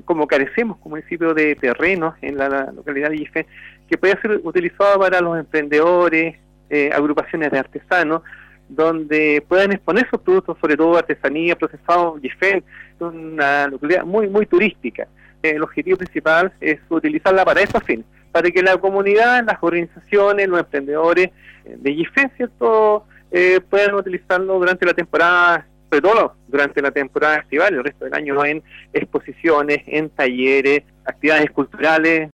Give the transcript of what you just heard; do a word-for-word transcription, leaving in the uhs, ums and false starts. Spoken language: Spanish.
como carecemos como municipio de terrenos en la, la localidad de Yifén, que pueda ser utilizado para los emprendedores, eh, agrupaciones de artesanos, donde puedan exponer sus productos, sobre todo artesanía, procesados. Yifén es una localidad muy, muy turística. Eh, el objetivo principal es utilizarla para esos fines, para que la comunidad, las organizaciones, los emprendedores de Yifén, ¿cierto?, eh, puedan utilizarlo durante la temporada, sobre todo durante la temporada estival, el resto del año en exposiciones, en talleres, actividades culturales,